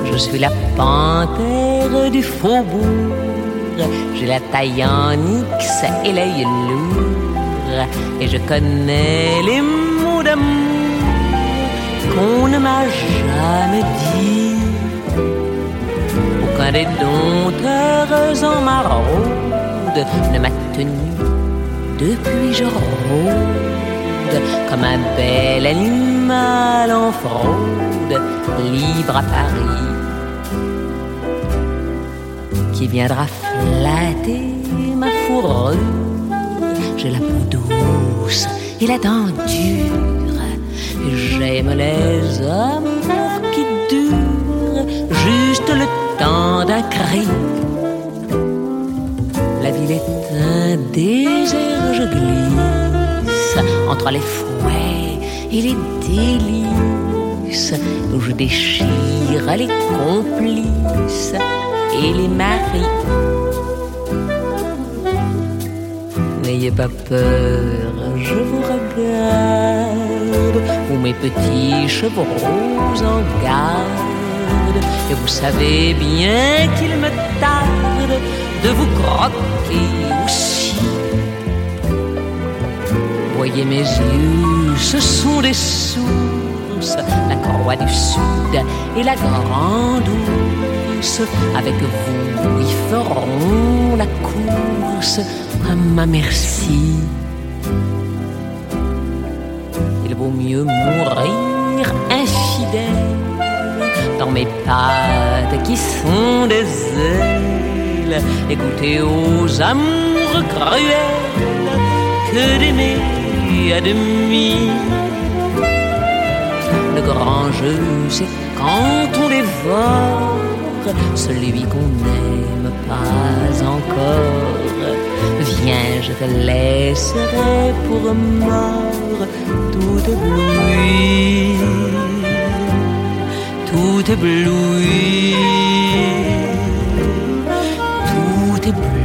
Je suis la panthère du faubourg. J'ai la taille en X et l'œil lourd. Et je connais les mots d'amour qu'on ne m'a jamais dit. Aucun des dompteurs en maraude ne m'a tenu. Depuis je rôde comme un bel animal en fraude, libre à Paris. Qui viendra flatter ma fourrure? J'ai la peau douce et la dent dure. J'aime les amours qui durent juste le temps d'un cri. La ville est un désert, je glisse entre les fouets et les délices, où je déchire les complices et les maris. N'ayez pas peur, je vous regarde, où mes petits chevaux roses en garde. Et vous savez bien qu'il me tarde de vous croquer aussi. Voyez mes yeux, ce sont des sources, la Croix du Sud et la Grande Ourse. Avec vous, ils feront la course à ma merci. Il vaut mieux mourir infidèle dans mes pattes qui sont des ailes, et goûter aux amours cruelles que d'aimer à demi. Le grand jeu, c'est quand on dévore celui qu'on n'aime pas encore. Viens, je te laisserai pour mort, tout ébloui, tout ébloui, tout ébloui.